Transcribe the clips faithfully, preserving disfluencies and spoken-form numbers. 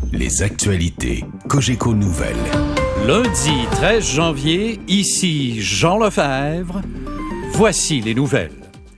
Les actualités Cogeco Nouvelles. Lundi treize janvier, ici Jean Lefebvre. Voici les nouvelles.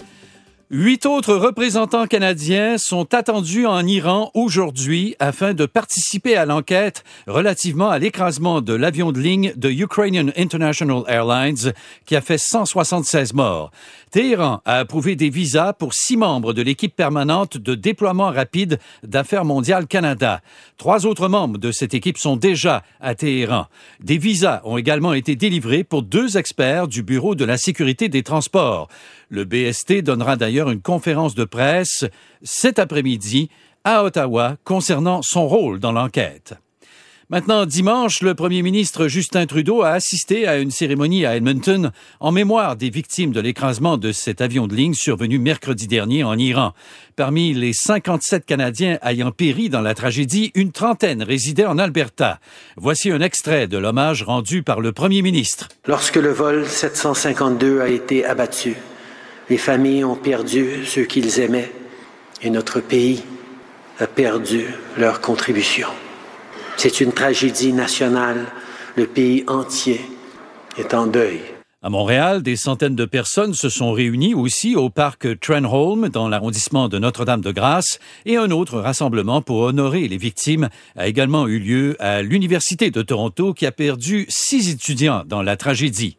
Huit autres représentants canadiens sont attendus en Iran aujourd'hui afin de participer à l'enquête relativement à l'écrasement de l'avion de ligne de Ukrainian International Airlines qui a fait cent soixante-seize morts. Téhéran a approuvé des visas pour six membres de l'équipe permanente de déploiement rapide d'Affaires mondiales Canada. Trois autres membres de cette équipe sont déjà à Téhéran. Des visas ont également été délivrés pour deux experts du Bureau de la sécurité des transports. Le B S T donnera d'ailleurs une conférence de presse cet après-midi à Ottawa concernant son rôle dans l'enquête. Maintenant, dimanche, le premier ministre Justin Trudeau a assisté à une cérémonie à Edmonton en mémoire des victimes de l'écrasement de cet avion de ligne survenu mercredi dernier en Iran. Parmi les cinquante-sept Canadiens ayant péri dans la tragédie, une trentaine résidaient en Alberta. Voici un extrait de l'hommage rendu par le premier ministre. Lorsque le vol sept cent cinquante-deux a été abattu, les familles ont perdu ceux qu'ils aimaient et notre pays a perdu leur contribution. C'est une tragédie nationale. Le pays entier est en deuil. À Montréal, des centaines de personnes se sont réunies aussi au parc Trenholm dans l'arrondissement de Notre-Dame-de-Grâce et un autre rassemblement pour honorer les victimes a également eu lieu à l'Université de Toronto qui a perdu six étudiants dans la tragédie.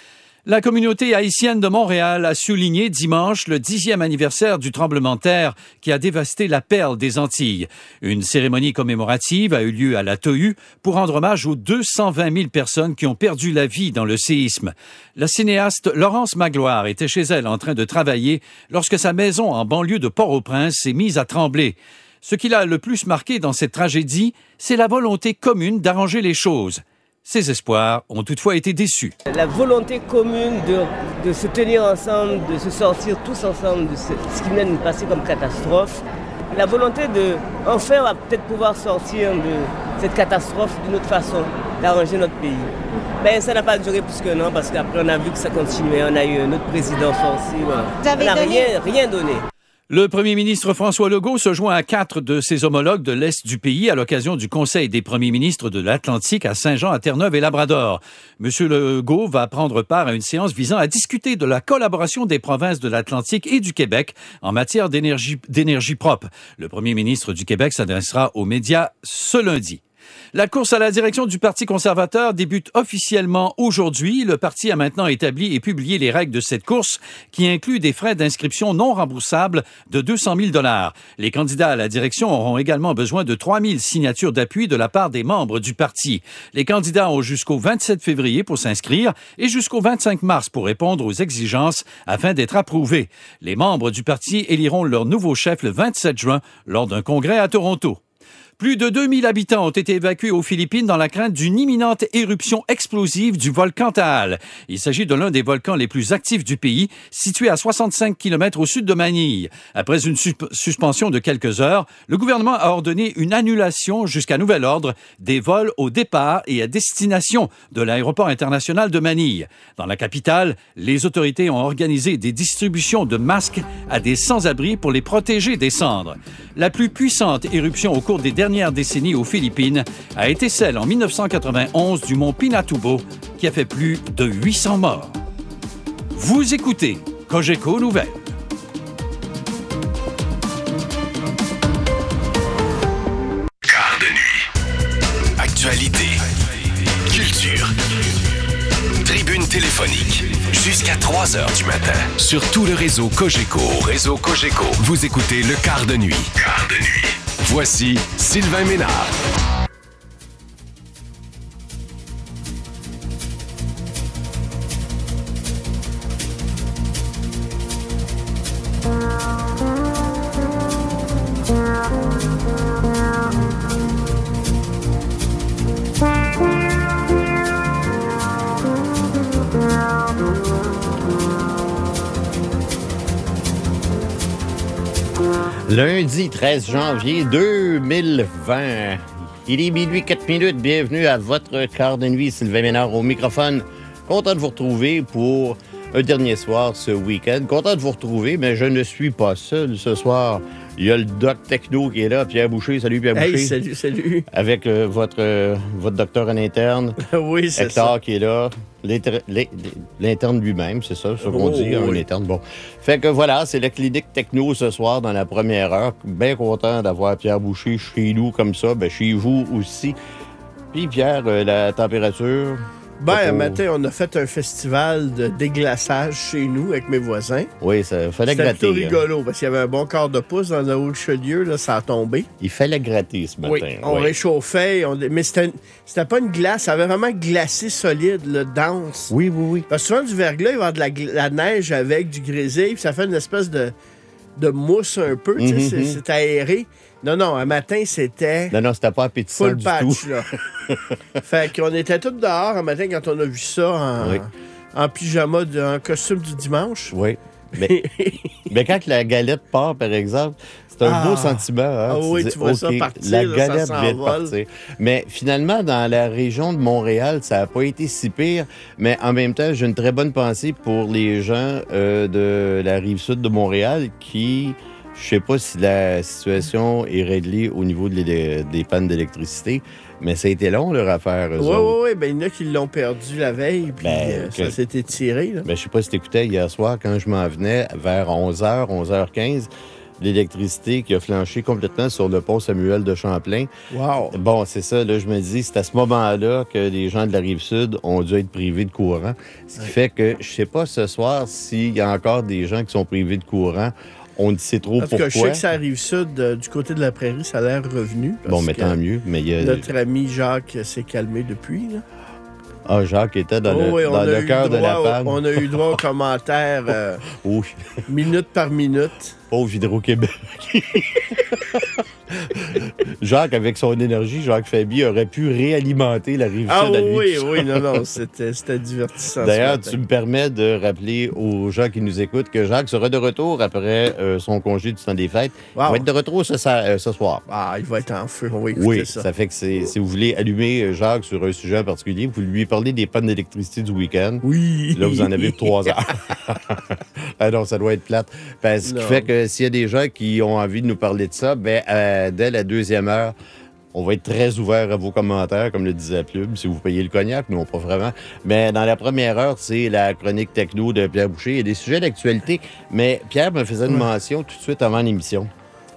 La communauté haïtienne de Montréal a souligné dimanche le dixième anniversaire du tremblement de terre qui a dévasté la perle des Antilles. Une cérémonie commémorative a eu lieu à la T O U pour rendre hommage aux deux cent vingt mille personnes qui ont perdu la vie dans le séisme. La cinéaste Laurence Magloire était chez elle en train de travailler lorsque sa maison en banlieue de Port-au-Prince s'est mise à trembler. Ce qui l'a le plus marqué dans cette tragédie, c'est la volonté commune d'arranger les choses. Ces espoirs ont toutefois été déçus. La volonté commune de, de se tenir ensemble, de se sortir tous ensemble de ce, ce qui vient de nous passer comme catastrophe. La volonté de, enfin, on va peut-être pouvoir sortir de cette catastrophe d'une autre façon, d'arranger notre pays. Mais ça n'a pas duré plus qu'un an parce qu'après on a vu que ça continuait, on a eu un autre président sorti. Voilà. On n'a rien, rien donné. Le premier ministre François Legault se joint à quatre de ses homologues de l'Est du pays à l'occasion du Conseil des premiers ministres de l'Atlantique à Saint-Jean, à Terre-Neuve et Labrador. Monsieur Legault va prendre part à une séance visant à discuter de la collaboration des provinces de l'Atlantique et du Québec en matière d'énergie, d'énergie propre. Le premier ministre du Québec s'adressera aux médias ce lundi. La course à la direction du Parti conservateur débute officiellement aujourd'hui. Le parti a maintenant établi et publié les règles de cette course qui incluent des frais d'inscription non remboursables de deux cent mille dollars. Les candidats à la direction auront également besoin de trois mille signatures d'appui de la part des membres du parti. Les candidats ont jusqu'au vingt-sept février pour s'inscrire et jusqu'au vingt-cinq mars pour répondre aux exigences afin d'être approuvés. Les membres du parti éliront leur nouveau chef le vingt-sept juin lors d'un congrès à Toronto. Plus de deux mille habitants ont été évacués aux Philippines dans la crainte d'une imminente éruption explosive du volcan Taal. Il s'agit de l'un des volcans les plus actifs du pays, situé à soixante-cinq kilomètres au sud de Manille. Après une sus- suspension de quelques heures, le gouvernement a ordonné une annulation jusqu'à nouvel ordre des vols au départ et à destination de l'aéroport international de Manille. Dans la capitale, les autorités ont organisé des distributions de masques à des sans-abri pour les protéger des cendres. La plus puissante éruption au cours des dernières décennies aux Philippines a été celle en dix-neuf cent quatre-vingt-onze du mont Pinatubo qui a fait plus de huit cents morts. Vous écoutez Cogeco Nouvelles. Quart de nuit. Actualité. Culture. Tribune téléphonique. Jusqu'à trois heures du matin. Sur tout le réseau Cogeco. Réseau Cogeco. Vous écoutez le Quart de nuit. Quart de nuit. Voici Sylvain Ménard. Lundi treize janvier deux mille vingt. Il est minuit quatre minutes. Bienvenue à votre quart de nuit. Sylvain Ménard au microphone. Content de vous retrouver pour un dernier soir ce week-end. Content de vous retrouver, mais je ne suis pas seul ce soir. Il y a le doc techno qui est là, Pierre Boucher. Salut, Pierre Boucher. Hey, salut, salut. Avec euh, votre, euh, votre docteur en interne. Oui, c'est Hector ça. qui est là. L'inter- l'in- L'interne lui-même, c'est ça, ce qu'on Oh, dit, un oui. interne. Bon. Fait que voilà, c'est la clinique techno ce soir dans la première heure. Bien content d'avoir Pierre Boucher chez nous comme ça, ben, chez vous aussi. Puis Pierre, euh, la température... Ben, Pas un pour- matin, on a fait un festival de déglaçage chez nous avec mes voisins. Oui, ça fallait C'était gratter. plutôt hein. rigolo parce qu'il y avait un bon quart de pouce dans le Haut-de-Chaudieu, là, ça a tombé. Il fallait gratter ce matin. Oui, on oui. réchauffait, on- mais c'était c'était pas une glace, ça avait vraiment glacé solide, le dense. Oui, oui, oui. Parce que souvent, du verglas, il va y avoir de la, gl- la neige avec du grésil, puis ça fait une espèce de, de mousse un peu, tu sais, Mhm, c'est- mhm. c'est aéré. Non, non, un matin, c'était Non, non, c'était pas appétissant full du patch, tout. là. Fait qu'on était tous dehors un matin quand on a vu ça en, Oui. en pyjama, de- en costume du dimanche. Oui. Mais, mais quand la galette part, par exemple, c'est un Ah. beau sentiment. Hein? Ah oui, dis, tu vois ça OK, partir, La là, galette ça vient de s'envole. partir. Mais finalement, dans la région de Montréal, ça n'a pas été si pire. Mais en même temps, j'ai une très bonne pensée pour les gens euh, de la rive sud de Montréal qui... Je sais pas si la situation est réglée au niveau de l'é- des pannes d'électricité, mais ça a été long, leur affaire, eux Oui, autres. oui, oui. Ben, il y en a qui l'ont perdu la veille, puis Ben, euh, que- ça s'est étiré. Là. Ben, je sais pas si tu écoutais hier soir, quand je m'en venais, vers onze heures, onze heures quinze, l'électricité qui a flanché complètement sur le pont Samuel de Champlain. Wow. Bon, c'est ça, là, je me dis, c'est à ce moment-là que les gens de la Rive-Sud ont dû être privés de courant. Ce qui fait que je sais pas ce soir s'il y a encore des gens qui sont privés de courant. On ne sait trop En tout cas, pourquoi. je sais que ça arrive sud, euh, du côté de la prairie, ça a l'air revenu. parce Bon, mais que tant mieux. Mais il y a... Notre ami Jacques s'est calmé depuis. Là. Ah, Jacques était dans Oh, le, oui, on dans a le eu cœur de la droit au- panne. On a eu droit aux commentaires euh, Oui, minute par minute. pauvre Hydro-Québec. Jacques, avec son énergie, Jacques Fabi aurait pu réalimenter la Rive-Sud Ah à lui oui, tout seul. oui, non, non, c'était c'était divertissant. ce D'ailleurs, matin. tu me permets de rappeler aux gens qui nous écoutent que Jacques sera de retour après euh, son congé du temps des fêtes. Wow. Il va être de retour ce, sa- euh, ce soir. Ah, il va être en feu, on va écouter Oui, ça. ça. fait que c'est- si vous voulez allumer euh, Jacques sur un sujet en particulier, vous lui parlez des pannes d'électricité du week-end. Oui. Là, vous en avez pour trois heures. Ah non, ça doit être plate. Parce ce qui Non. fait que s'il y a des gens qui ont envie de nous parler de ça, ben, euh, dès la deuxième heure, on va être très ouvert à vos commentaires, comme le disait la pub, si vous payez le cognac, non pas vraiment. Mais dans la première heure, c'est la chronique techno de Pierre Boucher. Il y a des sujets d'actualité, mais Pierre me faisait une mention tout de suite avant l'émission,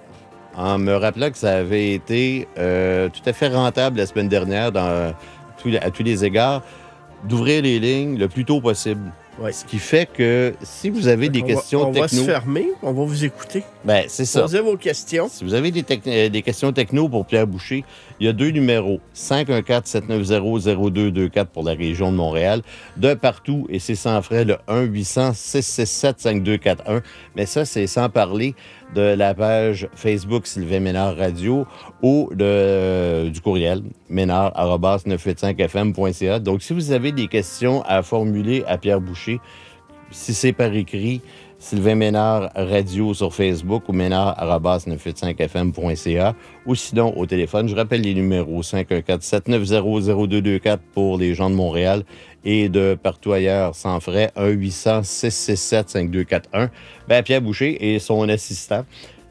en me rappelant que ça avait été euh, tout à fait rentable la semaine dernière, dans, tous les- à tous les égards, d'ouvrir les lignes le plus tôt possible. Ouais. Ce qui fait que si vous avez des On questions va, on va se techno, fermer, on va vous écouter. ben, c'est ça. Posez vos questions. Si vous avez des, tec- euh, des questions techno pour Pierre Boucher, il y a deux numéros. cinq un quatre, sept neuf zéro, zéro deux deux quatre pour la région de Montréal. De partout, et c'est sans frais, le un huit cents, six six sept, cinq deux quatre un. Mais ça, c'est sans parler de la page Facebook Sylvain Ménard Radio ou de, euh, du courriel ménard arobase neuf cent quatre-vingt-cinq F M point C A. Donc, si vous avez des questions à formuler à Pierre Boucher, si c'est par écrit, Sylvain Ménard Radio sur Facebook ou ménard arobase neuf cent quatre-vingt-cinq F M point C A ou sinon au téléphone. Je rappelle les numéros cinq un quatre, sept neuf zéro, zéro deux deux quatre pour les gens de Montréal et de partout ailleurs sans frais, un huit cents, six six sept, cinq deux quatre un. Ben, Pierre Boucher et son assistant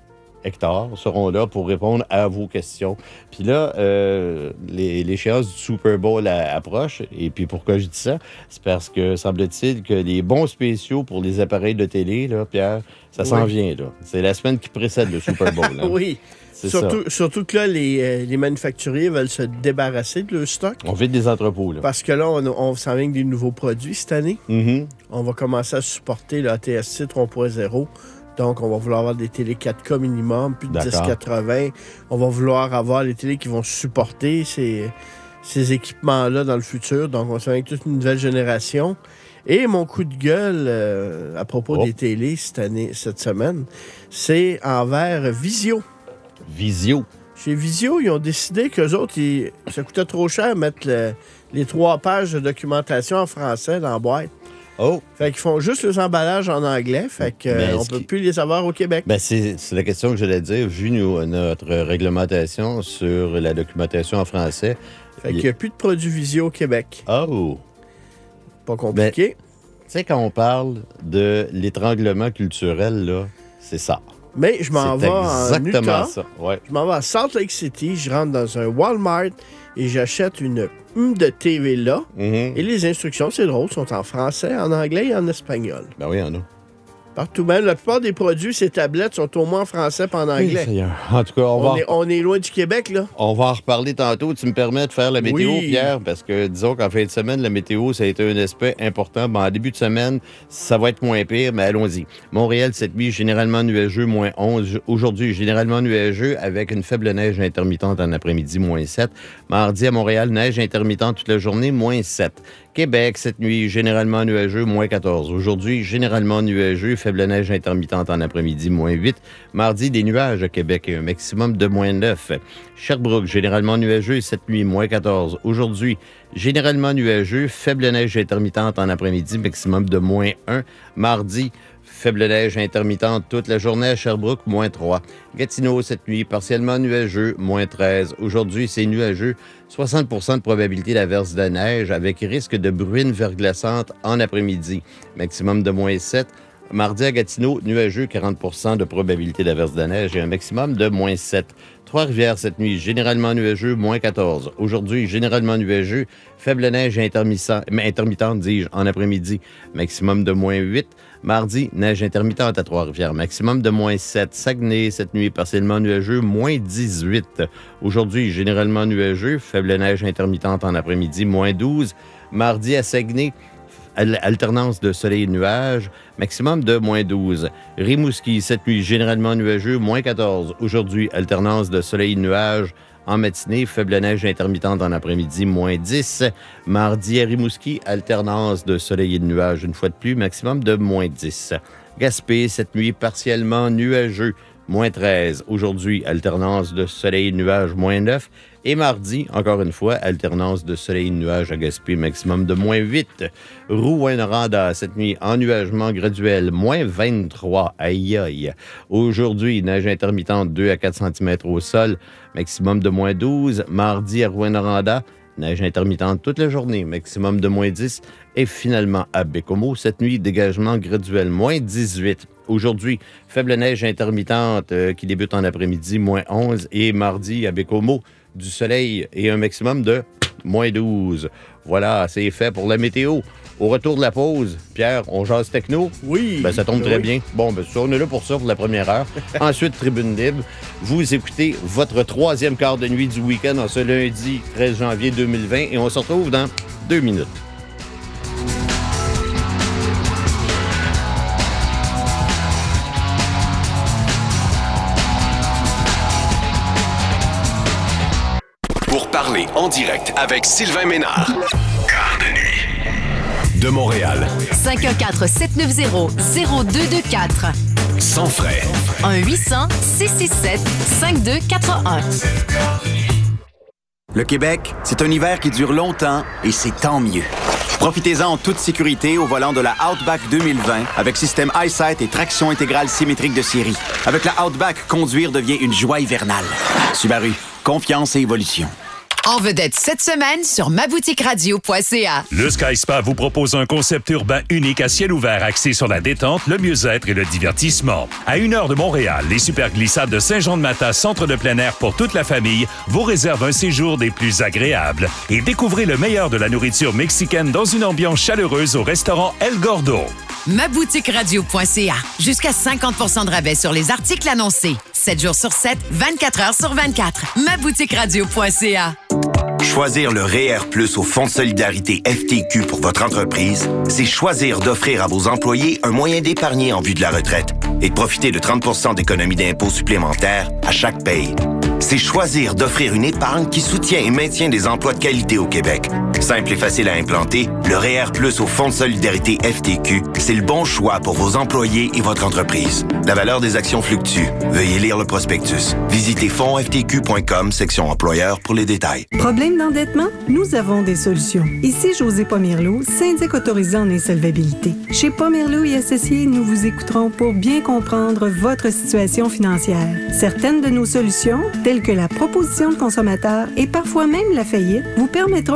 Hector seront là pour répondre à vos questions. Puis là, euh, les- l'échéance du Super Bowl a- approche. Et puis pourquoi je dis ça? C'est parce que semble-t-il que les bons spéciaux pour les appareils de télé, là, Pierre, ça s'en Oui. vient. Là. C'est la semaine qui précède le Super Bowl. hein. Oui. C'est ça. Surtout, surtout que là, les, euh, les manufacturiers veulent se débarrasser de leur stock. On vide des entrepôts. Là. Parce que là, on, on s'en vient avec des nouveaux produits cette année. Mhm. On va commencer à supporter le A T S C trois point zéro. Donc, on va vouloir avoir des télé quatre K minimum, plus de D'accord. dix quatre-vingts. On va vouloir avoir les télés qui vont supporter ces, ces équipements-là dans le futur. Donc, on s'en vient avec toute une nouvelle génération. Et mon coup de gueule euh, à propos Oh. des télés cette année, cette semaine, c'est envers Visio. Visio. Chez Visio, ils ont décidé qu'eux autres, ils- ça coûtait trop cher de mettre le- les trois pages de documentation en français dans la boîte. Oh! Fait qu'ils font juste les emballages en anglais, fait qu'on Mais on est-ce peut qu'il- plus les avoir au Québec. Ben, c'est c'est la question que j'allais dire. Vu nous- notre réglementation sur la documentation en français. Fait qu'il n'y a plus de produits Visio au Québec. Oh! Pas compliqué. Tu sais, quand on parle de l'étranglement culturel, là, c'est ça. Mais je m'en vais en Utah. Ça. Ouais. Je m'en vais à Salt Lake City. Je rentre dans un Walmart et j'achète une hum de T V là. Mm-hmm. Et les instructions, c'est drôle, sont en français, en anglais et en espagnol. Ben oui, il y en a. Partout même. La plupart des produits, ces tablettes, sont au moins en français et en anglais. Oui, en tout cas, on, on va... Est, on est loin du Québec, là. On va en reparler tantôt. Tu me permets de faire la météo, oui. Pierre? Parce que, disons qu'en fin de semaine, la météo, ça a été un aspect important. Bon, en début de semaine, ça va être moins pire, mais allons-y. Montréal, cette nuit, généralement nuageux, moins onze. Aujourd'hui, généralement nuageux, avec une faible neige intermittente en après-midi, moins sept. Mardi, à Montréal, neige intermittente toute la journée, moins sept. Québec, cette nuit, généralement nuageux, moins quatorze. Aujourd'hui, généralement nuageux, faible neige intermittente en après-midi, moins huit. Mardi, des nuages à Québec et un maximum de moins neuf. Sherbrooke, généralement nuageux, cette nuit, moins quatorze. Aujourd'hui, généralement nuageux, faible neige intermittente en après-midi, maximum de moins un. Mardi, faible neige intermittente toute la journée à Sherbrooke, moins trois. Gatineau, cette nuit, partiellement nuageux, moins treize. Aujourd'hui, c'est nuageux, soixante pour cent de probabilité d'averse de neige avec risque de bruine verglaçante en après-midi. Maximum de moins sept. Mardi à Gatineau, nuageux, quarante pour cent de probabilité d'averse de neige et un maximum de moins sept. Trois-Rivières, cette nuit, généralement nuageux, moins quatorze. Aujourd'hui, généralement nuageux, faible neige intermittente, dis-je, en après-midi, maximum de moins huit. Mardi, neige intermittente à Trois-Rivières, maximum de moins sept. Saguenay, cette nuit, partiellement nuageux, moins dix-huit. Aujourd'hui, généralement nuageux, faible neige intermittente en après-midi, moins douze. Mardi à Saguenay, alternance de soleil et nuages, maximum de moins douze. Rimouski, cette nuit, généralement nuageux, moins quatorze. Aujourd'hui, alternance de soleil et nuages en matinée, faible neige intermittente en après-midi, moins dix. Mardi à Rimouski, alternance de soleil et de nuages une fois de plus, maximum de moins dix. Gaspé, cette nuit, partiellement nuageux, moins treize. Aujourd'hui, alternance de soleil et de nuages, moins neuf. Et mardi, encore une fois, alternance de soleil et de nuages à Gaspé, maximum de moins huit. Rouyn-Noranda, cette nuit, ennuagement graduel, moins vingt-trois. Aïe aïe. Aujourd'hui, neige intermittente, deux à quatre centimètres au sol, maximum de moins douze. Mardi à Rouyn-Noranda, neige intermittente toute la journée, maximum de moins dix. Et finalement, à Bécomo, cette nuit, dégagement graduel, moins dix-huit. Aujourd'hui, faible neige intermittente euh, qui débute en après-midi, moins onze. Et mardi, à Bécomo, du soleil et un maximum de moins douze. Voilà, c'est fait pour la météo. Au retour de la pause, Pierre, on jase techno? Oui. Ben, ça tombe très oui. bien. Bon, ben, ça, on est là pour ça, pour la première heure. Ensuite, Tribune libre. Vous écoutez votre troisième quart de nuit du week-end en ce lundi treize janvier deux mille vingt et on se retrouve dans deux minutes. Parler en direct avec Sylvain Ménard. Quart de nuit. De Montréal. cinq un quatre, sept neuf zéro, zéro deux deux quatre. Sans frais. un huit cents, six six sept, cinq deux quatre un. Le Québec, c'est un hiver qui dure longtemps et c'est tant mieux. Profitez-en en toute sécurité au volant de la Outback deux mille vingt avec système EyeSight et traction intégrale symétrique de série. Avec la Outback, conduire devient une joie hivernale. Subaru, confiance et évolution. En vedette cette semaine sur ma boutique radio point c a. Le Sky Spa vous propose un concept urbain unique à ciel ouvert axé sur la détente, le mieux-être et le divertissement. À une heure de Montréal, les super glissades de Saint-Jean-de-Mata, centre de plein air pour toute la famille, vous réservent un séjour des plus agréables. Et découvrez le meilleur de la nourriture mexicaine dans une ambiance chaleureuse au restaurant El Gordo. ma boutique radio point c a. Jusqu'à cinquante pour cent de rabais sur les articles annoncés. sept jours sur sept, vingt-quatre heures sur vingt-quatre. ma boutique radio point c a. Choisir le R E E R plus au Fonds de solidarité F T Q pour votre entreprise, c'est choisir d'offrir à vos employés un moyen d'épargner en vue de la retraite et de profiter de trente pour cent d'économies d'impôts supplémentaires à chaque paye. C'est choisir d'offrir une épargne qui soutient et maintient des emplois de qualité au Québec. Simple et facile à implanter, le R E E R plus au Fonds de solidarité F T Q, c'est le bon choix pour vos employés et votre entreprise. La valeur des actions fluctue. Veuillez lire le prospectus. Visitez fonds f t q point com, section employeur pour les détails. Problème d'endettement? Nous avons des solutions. Ici José Pomerleau, syndic autorisé en insolvabilité. Chez Pomerleau et Associés, nous vous écouterons pour bien comprendre votre situation financière. Certaines de nos solutions, telles que la proposition de consommateur et parfois même la faillite, vous permettront de conserver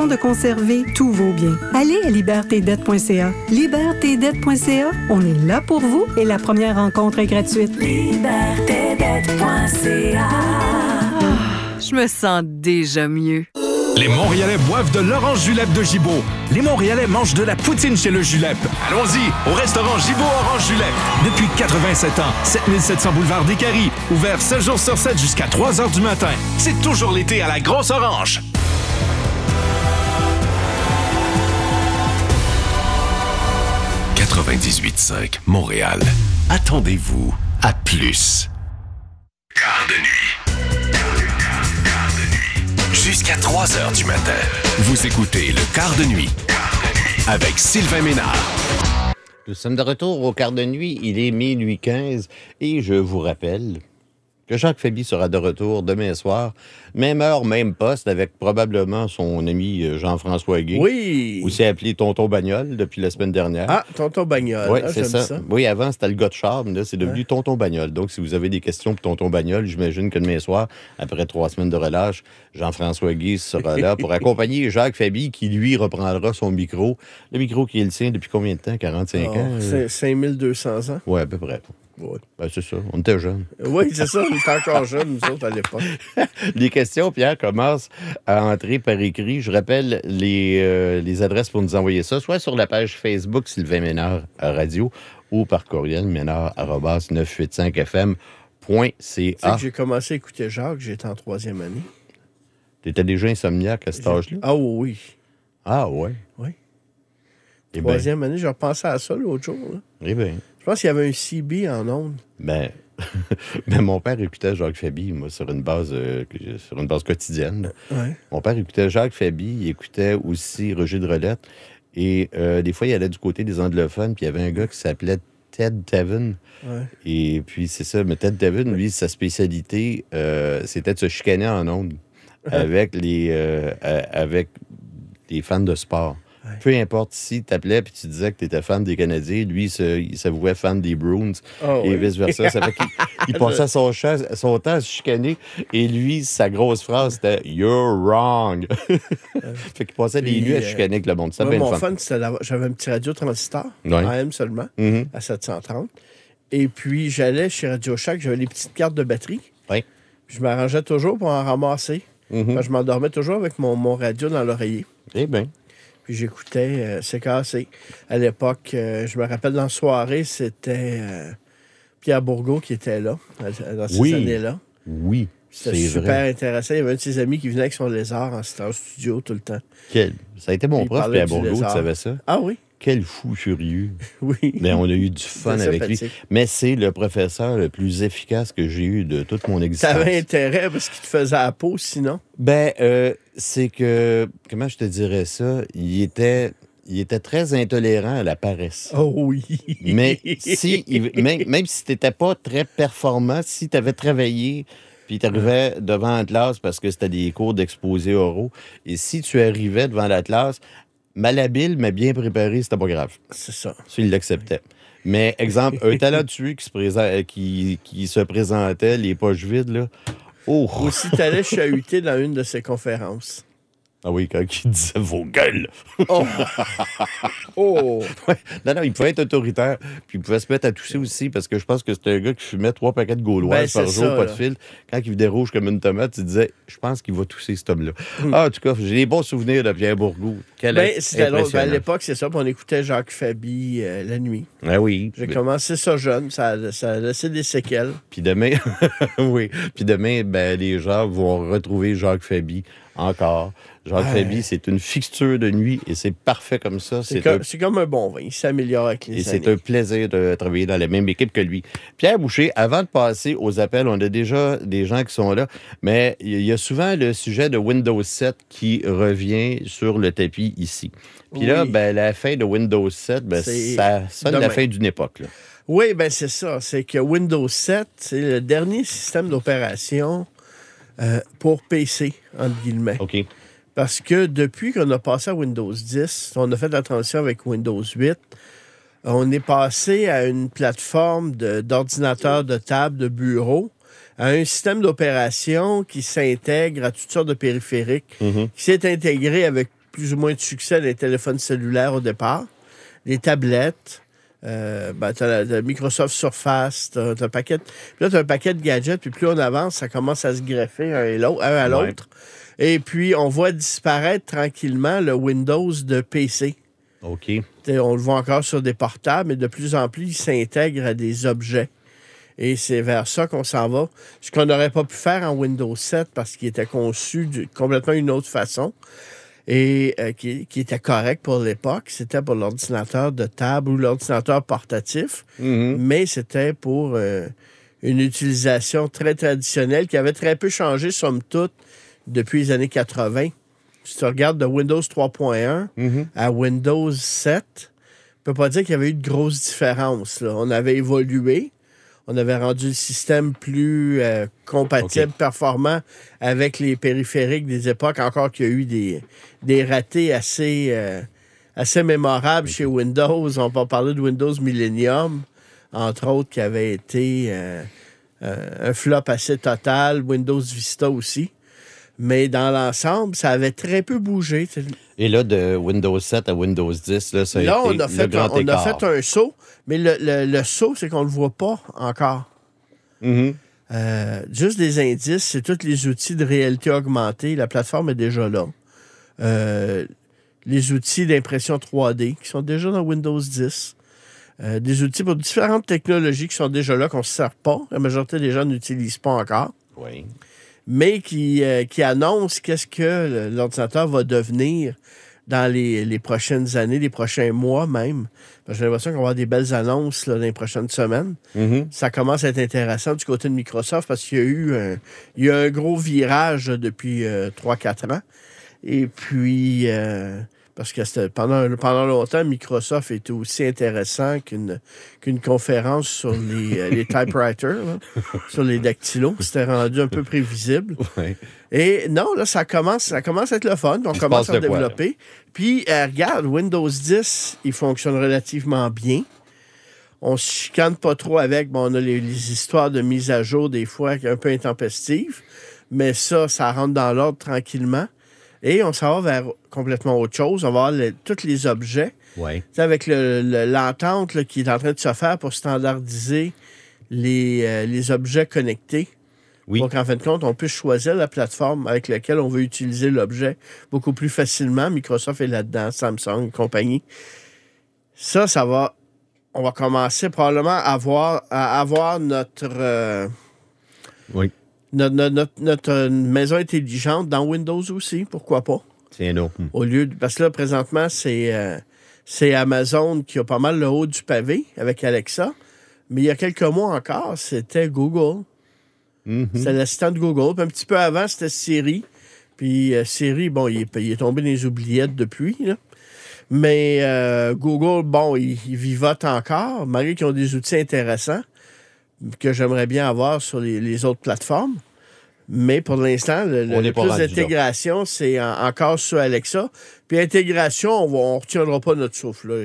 conserver tous vos biens. Allez à libère tes dettes point c a. libère tes dettes point c a, on est là pour vous et la première rencontre est gratuite. libère tes dettes point c a. Je me sens déjà mieux. Les Montréalais boivent de l'orange julep de Gibault. Les Montréalais mangent de la poutine chez le Julep. Allons-y, au restaurant Gibault Orange Julep. Depuis quatre-vingt-sept ans, sept mille sept cents boulevard des Caries. Ouvert sept jours sur sept jusqu'à trois heures du matin. C'est toujours l'été à la Grosse Orange. quatre-vingt-dix-huit cinq Montréal. Attendez-vous à plus. Quart de nuit. Jusqu'à trois heures du matin. Vous écoutez le Quart de nuit avec Sylvain Ménard. Nous sommes de retour au Quart de nuit. Il est minuit quinze et je vous rappelle que Jacques Faby sera de retour demain soir. Même heure, même poste, avec probablement son ami Jean-François Guay. Oui. Aussi appelé Tonton Bagnol depuis la semaine dernière. Ah, Tonton Bagnol. Oui, ah, c'est ça. ça. Oui, avant, c'était le gars de charme. Là, c'est devenu ouais. Tonton Bagnol. Donc, si vous avez des questions pour Tonton Bagnol, j'imagine que demain soir, après trois semaines de relâche, Jean-François Guay sera là pour accompagner Jacques Faby, qui, lui, reprendra son micro. Le micro qui est le sien depuis combien de temps? quarante-cinq oh, ans? Euh... cinq mille deux cents ans. Oui, à peu près. Ouais. Ben, c'est ça. On était jeunes. Oui, c'est ça. On était encore jeunes, nous autres, à l'époque. Les questions, Pierre, commencent à entrer par écrit. Je rappelle les, euh, les adresses pour nous envoyer ça, soit sur la page Facebook Sylvain Ménard à Radio ou par courriel ménard arobase neuf cent quatre-vingt-cinq f m point c a. Tu sais que j'ai commencé à écouter Jacques, j'étais en troisième année. T'étais déjà insomniaque à cet âge-là? Ah oui. Ah ouais? Oui. Eh troisième ben... année, je repensais à ça l'autre jour. Là. Eh bien. Je pense qu'il y avait un C B en ondes. Ben, ben mon père écoutait Jacques Faby, moi, sur une base, euh, sur une base quotidienne. Ouais. Mon père écoutait Jacques Faby, il écoutait aussi Roger de Rolette. Et euh, des fois, il allait du côté des anglophones, puis il y avait un gars qui s'appelait Ted Devin. Ouais. Et puis, c'est ça. Mais Ted Devin, lui, sa spécialité, euh, c'était de se chicaner en ondes avec les, euh, avec les fans de sport. Ouais. Peu importe si tu appelais et tu disais que tu étais fan des Canadiens, lui, il s'avouait fan des Bruins oh, et oui. vice-versa. Ça fait qu'il il passait son, chat, son temps à se chicaner et lui, sa grosse phrase, c'était « You're wrong ». Fait qu'il passait des nuits à chicaner avec le monde. Ça moi, mon fun, fun j'avais un petit radio transistor, ouais. A M seulement, mm-hmm. à sept cent trente. Et puis, j'allais chez Radio Shack, j'avais les petites cartes de batterie. Oui. Je m'arrangeais toujours pour en ramasser. Mm-hmm. Je m'endormais toujours avec mon, mon radio dans l'oreiller. Eh bien. Puis j'écoutais euh, C'est cassé. À l'époque, euh, je me rappelle dans la soirée, c'était euh, Pierre Bourgault qui était là, dans ces oui. années-là. Oui, c'était c'est super vrai. intéressant. Il y avait un de ses amis qui venait avec son lézard en, en studio tout le temps. Quel... Ça a été mon prof, Pierre Bourgault, tu savais ça? Ah oui? Quel fou furieux. Oui. Mais on a eu du fun avec lui. Mais c'est le professeur le plus efficace que j'ai eu de toute mon existence. T'avais intérêt parce qu'il te faisait la peau, sinon? Ben, euh, c'est que... Comment je te dirais ça? Il était... Il était très intolérant à la paresse. Oh oui! Mais si, il, même, même si tu n'étais pas très performant, si tu avais travaillé... Puis tu arrivais devant la classe parce que c'était des cours d'exposés oraux. Et si tu arrivais devant la classe... malhabile, mais bien préparé, c'était pas grave. C'est ça. Ça, il l'acceptait. Mais, exemple, un talentueux qui se, présent, qui, qui se présentait, les poches vides, là. Oh! Ou si t'allais chahuter dans une de ses conférences. Ah oui, quand il disait vos gueules. Oh! Oh! Ouais. Non, non, il pouvait être autoritaire. Puis il pouvait se mettre à tousser aussi, parce que je pense que c'était un gars qui fumait trois paquets de gauloises ben, par jour, ça, pas là. de fil. Quand il venait rouge comme une tomate, il disait je pense qu'il va tousser cet homme-là. Mm. Ah, en tout cas, j'ai des bons souvenirs de Pierre Bourgault. Quel ben, c'était ben, à l'époque, c'est ça. Puis on écoutait Jacques Faby euh, la nuit. Ah oui. J'ai mais... commencé ça jeune. Ça a, ça a laissé des séquelles. Puis demain, oui. Puis demain, ben, les gens vont retrouver Jacques Faby encore. Jacques ouais. Faby, c'est une fixture de nuit et c'est parfait comme ça. C'est, c'est, comme, un... c'est comme un bon vin. Il s'améliore avec les et années. C'est un plaisir de travailler dans la même équipe que lui. Pierre Boucher, avant de passer aux appels, on a déjà des gens qui sont là, mais il y a souvent le sujet de Windows sept qui revient sur le tapis ici. Puis oui. là, ben, la fin de Windows sept, ben, ça sonne demain. La fin d'une époque. Là. Oui, ben c'est ça. C'est que Windows sept, c'est le dernier système d'opération euh, pour P C, entre guillemets. OK. Parce que depuis qu'on a passé à Windows dix, on a fait la transition avec Windows huit, on est passé à une plateforme de, d'ordinateur de table, de bureau, à un système d'opération qui s'intègre à toutes sortes de périphériques, mm-hmm. qui s'est intégré avec plus ou moins de succès les téléphones cellulaires au départ, les tablettes. Euh, ben, tu as Microsoft Surface, tu as un paquet. Puis là, tu as un paquet de gadgets, puis plus on avance, ça commence à se greffer un, et l'autre, un à l'autre. Ouais. Et puis, on voit disparaître tranquillement le Windows de P C. OK. T'sais, on le voit encore sur des portables, mais de plus en plus, il s'intègre à des objets. Et c'est vers ça qu'on s'en va. Ce qu'on n'aurait pas pu faire en Windows sept parce qu'il était conçu de complètement une autre façon. Et euh, qui, qui était correct pour l'époque, c'était pour l'ordinateur de table ou l'ordinateur portatif, mm-hmm. mais c'était pour euh, une utilisation très traditionnelle qui avait très peu changé, somme toute, depuis les années quatre-vingt. Si tu regardes de Windows trois point un mm-hmm. à Windows sept, on ne peut pas dire qu'il y avait eu de grosses différences. Là. On avait évolué. On avait rendu le système plus euh, compatible, okay. performant avec les périphériques des époques, encore qu'il y a eu des, des ratés assez, euh, assez mémorables okay. chez Windows. On peut parler de Windows Millennium, entre autres, qui avait été euh, euh, un flop assez total. Windows Vista aussi. Mais dans l'ensemble, ça avait très peu bougé. Et là, de Windows sept à Windows dix, là, ça a là, été on a fait le grand un, on écart. a fait un saut, mais le, le, le saut, c'est qu'on ne le voit pas encore. Mm-hmm. Euh, juste des indices, c'est tous les outils de réalité augmentée. La plateforme est déjà là. Euh, les outils d'impression trois D qui sont déjà dans Windows dix. Euh, des outils pour différentes technologies qui sont déjà là, qu'on ne se sert pas. La majorité des gens n'utilisent pas encore. Oui. Mais qui, euh, qui annonce qu'est-ce que l'ordinateur va devenir dans les, les prochaines années, les prochains mois même. J'ai l'impression qu'on va avoir des belles annonces là, dans les prochaines semaines. Mm-hmm. Ça commence à être intéressant du côté de Microsoft parce qu'il y a eu un, il y a un gros virage là, depuis euh, trois à quatre ans. Et puis, euh, parce que c'était, pendant, pendant longtemps, Microsoft était aussi intéressant qu'une, qu'une conférence sur les, les typewriters, là, sur les dactylos. C'était rendu un peu prévisible. Ouais. Et non, là, ça commence, ça commence à être le fun. On il commence à développer. Quoi, Puis, euh, regarde, Windows dix, il fonctionne relativement bien. On ne se chicane pas trop avec. Bon, on a les, les histoires de mise à jour, des fois, un peu intempestives. Mais ça, ça rentre dans l'ordre tranquillement. Et on s'en va vers complètement autre chose. On va avoir le, tous les objets. Ouais. Avec le, le, l'entente là, qui est en train de se faire pour standardiser les, euh, les objets connectés. Oui. Pour qu'en fin de compte, on puisse choisir la plateforme avec laquelle on veut utiliser l'objet beaucoup plus facilement. Microsoft est là-dedans, Samsung et compagnie. Ça, ça va... On va commencer probablement à avoir, à avoir notre... Euh, oui. Notre, notre, notre maison intelligente dans Windows aussi, pourquoi pas? C'est un autre. Au lieu de, parce que là, présentement, c'est, euh, c'est Amazon qui a pas mal le haut du pavé avec Alexa. Mais il y a quelques mois encore, c'était Google. Mm-hmm. C'était l'assistant de Google. Puis un petit peu avant, c'était Siri. Puis euh, Siri, bon, il est, il est tombé dans les oubliettes depuis, là. Mais euh, Google, bon, il, il vivote encore, malgré qu'ils ont des outils intéressants que j'aimerais bien avoir sur les, les autres plateformes. Mais pour l'instant, le, le, le plus d'intégration, c'est en, encore sur Alexa. Puis intégration, on ne retiendra pas notre souffle.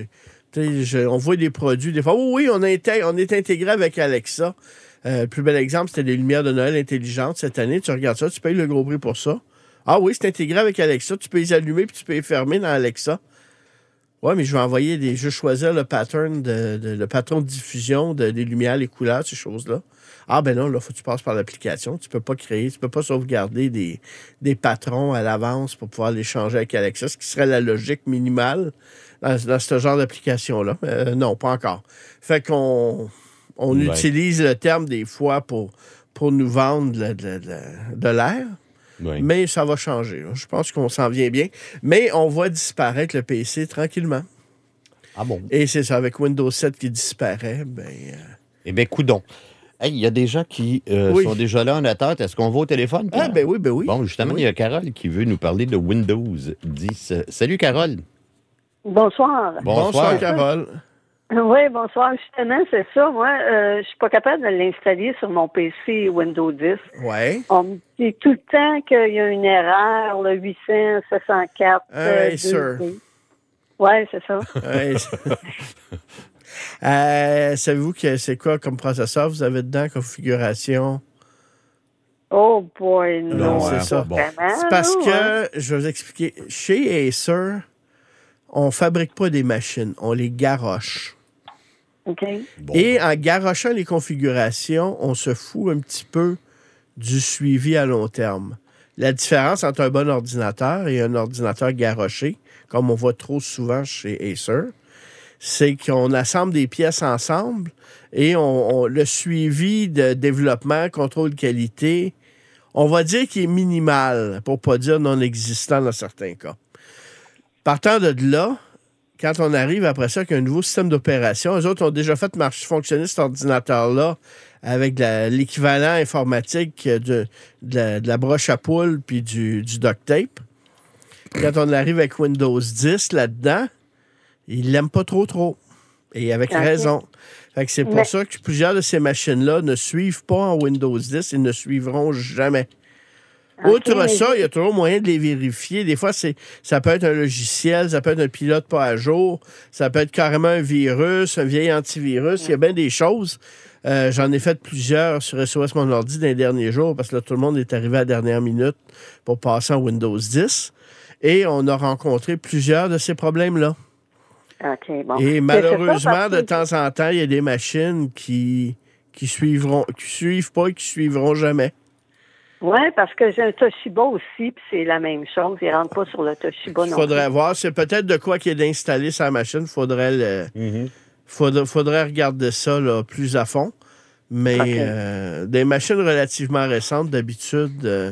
Je, on voit des produits, des fois, oh, oui, on, intègre, on est intégré avec Alexa. Euh, le plus bel exemple, c'était les lumières de Noël intelligentes cette année. Tu regardes ça, tu payes le gros prix pour ça. Ah oui, c'est intégré avec Alexa. Tu peux les allumer puis tu peux les fermer dans Alexa. Oui, mais je vais envoyer des. Je vais choisir le pattern de, de le patron de diffusion de, des lumières, les couleurs, ces choses-là. Ah ben non, là, il faut que tu passes par l'application. Tu ne peux pas créer, tu ne peux pas sauvegarder des, des patrons à l'avance pour pouvoir les changer avec Alexa, ce qui serait la logique minimale dans, dans ce genre d'application-là. Euh, non, pas encore. Fait qu'on on ouais. utilise le terme des fois pour, pour nous vendre de, de, de, de l'air. Oui. Mais ça va changer. Là. Je pense qu'on s'en vient bien. Mais on va disparaître le P C tranquillement. Ah bon? Et c'est ça, avec Windows sept qui disparaît, ben... Euh... Eh bien, coudonc. Hey, il y a des gens qui euh, oui. sont déjà là en attente. Est-ce qu'on va au téléphone? Pierre? Ah, ben oui, ben oui. Bon, justement, oui. il y a Carole qui veut nous parler de Windows dix. Salut, Carole. Bonsoir. Bonsoir, Bonsoir Carole. Oui, bonsoir. Justement, c'est ça. Moi, euh, je suis pas capable de l'installer sur mon P C Windows dix. Oui. On me dit tout le temps qu'il y a une erreur, le huit cents, sept cent quatre. Oui, euh, sûr. Oui, c'est ça. Oui. euh, savez-vous que c'est quoi comme processeur vous avez dedans, configuration? Oh boy, non. Non, c'est ça. Bon. C'est parce que, je vais vous expliquer, chez Acer, on fabrique pas des machines, on les garoche. OK. Bon. Et en garochant les configurations, on se fout un petit peu du suivi à long terme. La différence entre un bon ordinateur et un ordinateur garoché, comme on voit trop souvent chez Acer, c'est qu'on assemble des pièces ensemble et on, on, le suivi de développement, contrôle qualité, on va dire qu'il est minimal, pour ne pas dire non existant dans certains cas. Partant de là, quand on arrive après ça avec un nouveau système d'opération, eux autres ont déjà fait marcher, fonctionner cet ordinateur-là avec de la, l'équivalent informatique de, de, la, de la broche à poule puis du, du duct tape. Quand on arrive avec Windows dix là-dedans, ils l'aiment pas trop trop. Et avec okay. raison. Fait que c'est pour Mais... ça que plusieurs de ces machines-là ne suivent pas en Windows dix et ne suivront jamais. Okay. Outre ça, il y a toujours moyen de les vérifier. Des fois, c'est, ça peut être un logiciel, ça peut être un pilote pas à jour, ça peut être carrément un virus, un vieil antivirus. Il y a bien des choses. Euh, j'en ai fait plusieurs sur S O S Mon Ordi dans les derniers jours parce que là, tout le monde est arrivé à la dernière minute pour passer en Windows dix. Et on a rencontré plusieurs de ces problèmes-là. Okay, bon. Et malheureusement, de temps en temps, il y a des machines qui qui suivront, qui suivent pas et qui suivront jamais. Oui, parce que j'ai un Toshiba aussi, puis c'est la même chose. Il ne rentre pas sur le Toshiba non plus. Il faudrait voir. C'est peut-être de quoi qu'il est installé sur la machine. Il faudrait, le, mm-hmm. faudrait, faudrait regarder ça là, plus à fond. Mais okay. euh, des machines relativement récentes, d'habitude, euh,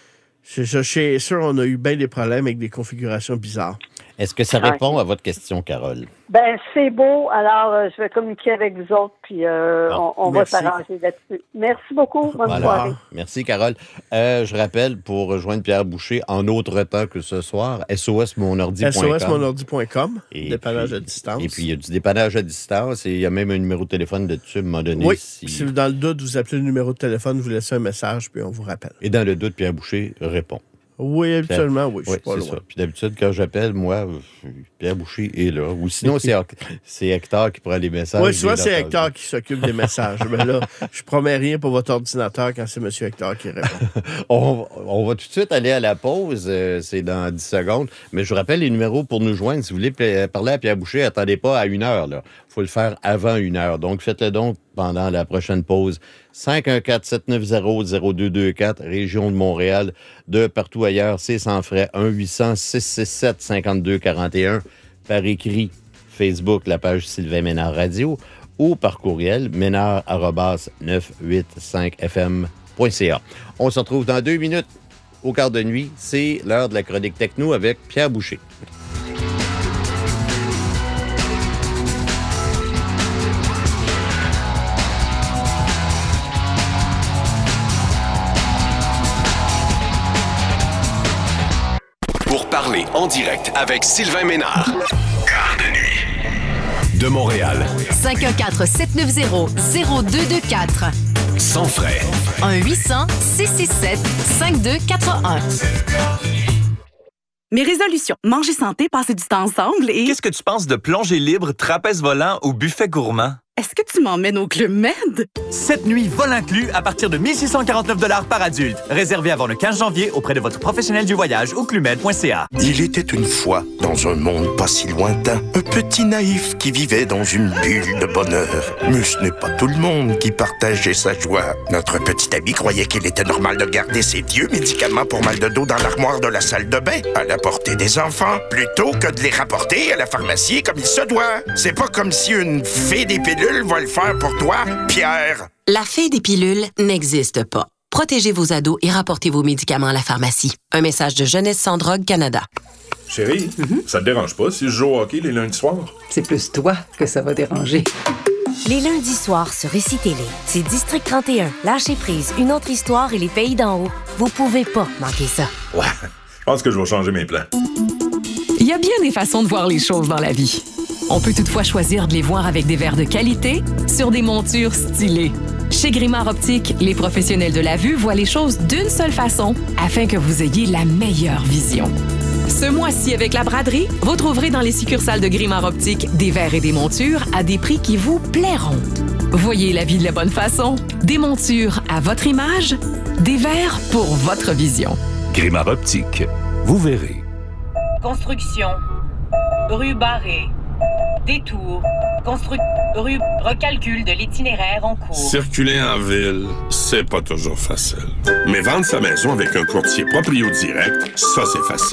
chez, chez Acer, on a eu bien des problèmes avec des configurations bizarres. Est-ce que ça répond okay. à votre question, Carole? Ben c'est beau. Alors, euh, je vais communiquer avec vous autres, puis euh, bon, on, on va s'arranger là-dessus. Merci beaucoup. Bonne voilà. soirée. Merci, Carole. Euh, je rappelle, pour rejoindre Pierre Boucher, en autre temps que ce soir, S O S mon ordi point com. S O S mon ordi point com, dépannage puis, à distance. Et puis, il y a du dépannage à distance et il y a même un numéro de téléphone de dessus, à un moment donné. Oui, si... si dans le doute, vous appelez le numéro de téléphone, vous laissez un message, puis on vous rappelle. Et dans le doute, Pierre Boucher répond. Oui, habituellement, oui. Je oui, suis pas c'est loin. Ça. Puis d'habitude, quand j'appelle, moi, Pierre Boucher est là. Ou sinon, c'est, c'est Hector qui prend les messages. Oui, souvent, c'est Hector qui s'occupe des messages. Mais là, je promets rien pour votre ordinateur quand c'est M. Hector qui répond. on, on va tout de suite aller à la pause. Euh, c'est dans dix secondes. Mais je vous rappelle les numéros pour nous joindre. Si vous voulez parler à Pierre Boucher, attendez pas à une heure. Il faut le faire avant une heure. Donc, faites-le donc pendant la prochaine pause. cinq un quatre, sept neuf zéro, zéro deux deux quatre, région de Montréal. De partout ailleurs, c'est sans frais. un huit cents, six six sept, cinq deux quatre un. Par écrit, Facebook, la page Sylvain Ménard Radio. Ou par courriel, ménard arobase neuf cent quatre-vingt-cinq F M point C A. On se retrouve dans deux minutes au quart de nuit. C'est l'heure de la chronique techno avec Pierre Boucher. Parler en direct avec Sylvain Ménard. Quart de nuit. De Montréal. cinq un quatre, sept neuf zéro, zéro deux deux quatre. Sans frais. un huit cents, six six sept, cinq deux quatre un. Mes résolutions. Manger santé, passer du temps ensemble et... Qu'est-ce que tu penses de plongée libre, trapèze volant ou buffet gourmand? Est-ce que tu m'emmènes au Club Med? Cette nuit, vol inclus à partir de mille six cent quarante-neuf dollars par adulte. Réservé avant le quinze janvier auprès de votre professionnel du voyage au club med point c a. Il était une fois, dans un monde pas si lointain, un petit naïf qui vivait dans une bulle de bonheur. Mais ce n'est pas tout le monde qui partageait sa joie. Notre petit ami croyait qu'il était normal de garder ses vieux médicaments pour mal de dos dans l'armoire de la salle de bain, à la portée des enfants, plutôt que de les rapporter à la pharmacie comme il se doit. C'est pas comme si une fée des pilules va le faire pour toi, Pierre. La fée des pilules n'existe pas. Protégez vos ados et rapportez vos médicaments à la pharmacie. Un message de Jeunesse sans drogue Canada. Chérie, mm-hmm. ça te dérange pas si je joue au hockey les lundis soirs? C'est plus toi que ça va déranger. Les lundis soirs sur Récit Télé, c'est District trente et un, Lâcher prise, Une autre histoire et Les pays d'en haut. Vous pouvez pas manquer ça. Ouais, je pense que je vais changer mes plans. Il y a bien des façons de voir les choses dans la vie. On peut toutefois choisir de les voir avec des verres de qualité sur des montures stylées. Chez Grimard Optique, les professionnels de la vue voient les choses d'une seule façon afin que vous ayez la meilleure vision. Ce mois-ci, avec la braderie, vous trouverez dans les succursales de Grimard Optique des verres et des montures à des prix qui vous plairont. Voyez la vie de la bonne façon. Des montures à votre image, Des verres pour votre vision. Grimard Optique. Vous verrez. Construction. Rue barrée. Détour. Constru... Rue... Recalcul de l'itinéraire en cours. Circuler en ville, c'est pas toujours facile. Mais vendre sa maison avec un courtier proprio direct, ça, c'est facile.